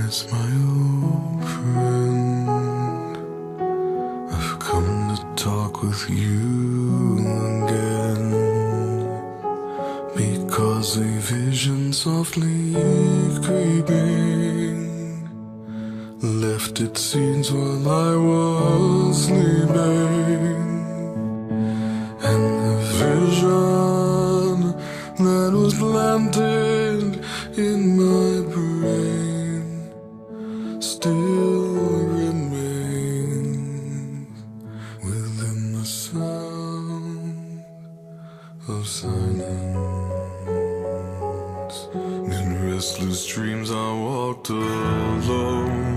It's my old friend. I've come to talk with you again, because a vision softly creeping left its seeds while I was sleeping. And the vision that was planted in my brain still remains within the sound of silence. In restless dreams I walked alone,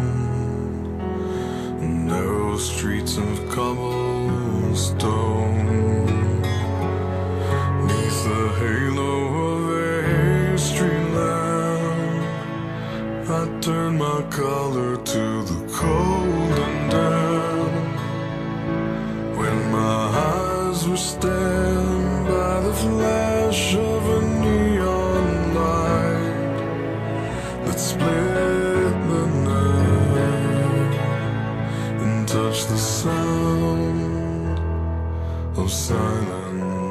narrow streets of cobblestone, neath the halo of a street lamp. I turned my collar to the cold and damp, when my eyes were stabbed by the flash of a neon light that split the night and touched the sound of silence.